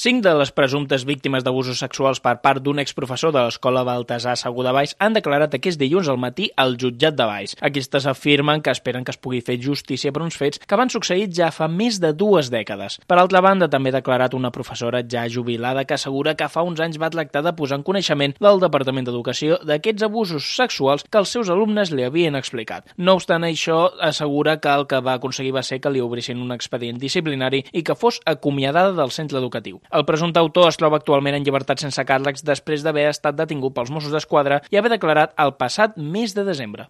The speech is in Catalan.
5 de les presumptes víctimes d'abusos sexuals per part d'un exprofessor de l'escola Baltasar Segú de Valls han declarat aquest dilluns al matí al jutjat de Valls. Aquestes afirmen que esperen que es pugui fer justícia per uns fets que van succeir ja fa més de 2 dècades. Per altra banda, també ha declarat una professora ja jubilada que assegura que fa uns anys va tractar de posar en coneixement del Departament d'Educació d'aquests abusos sexuals que els seus alumnes li havien explicat. No obstant això, assegura que el que va aconseguir va ser que li obrissin un expedient disciplinari i que fos acomiadada del centre educatiu. El presumpte autor es troba actualment en llibertat sense càrrecs després d'haver estat detingut pels Mossos d'Esquadra i haver declarat el passat mes de desembre.